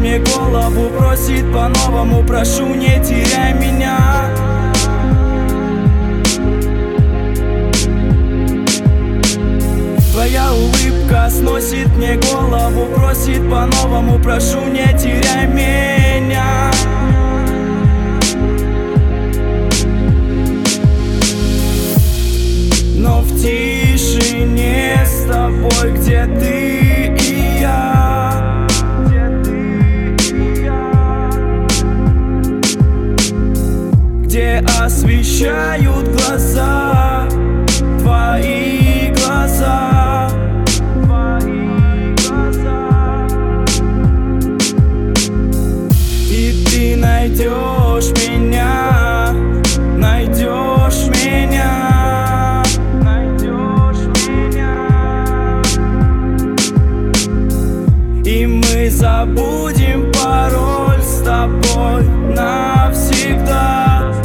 мне голову, просит по-новому, прошу, не теряй меня. Твоя улыбка сносит мне голову, просит по-новому, прошу, не теряй меня. Но в тишине с тобой, где ты и я, где освещают глаза, твои глаза, и ты найдешь меня, найдешь меня. И мы забудем пароль с тобой навсегда.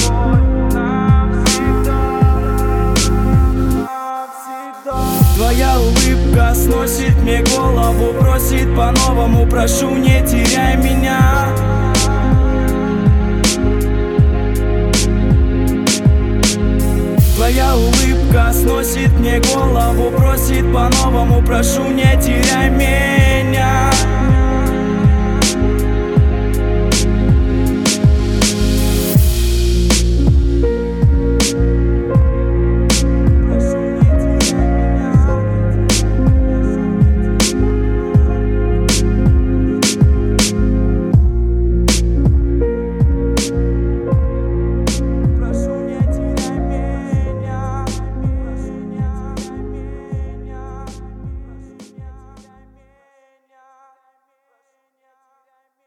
Твоя улыбка сносит мне голову, просит по-новому, прошу, не теряй меня. Твоя улыбка сносит мне голову, просит по-новому, прошу, не теряй меня.